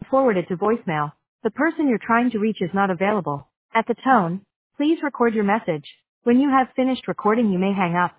forwarded to voicemail. The person you're trying to reach is not available. At the tone, please record your message. When you have finished recording, you may hang up.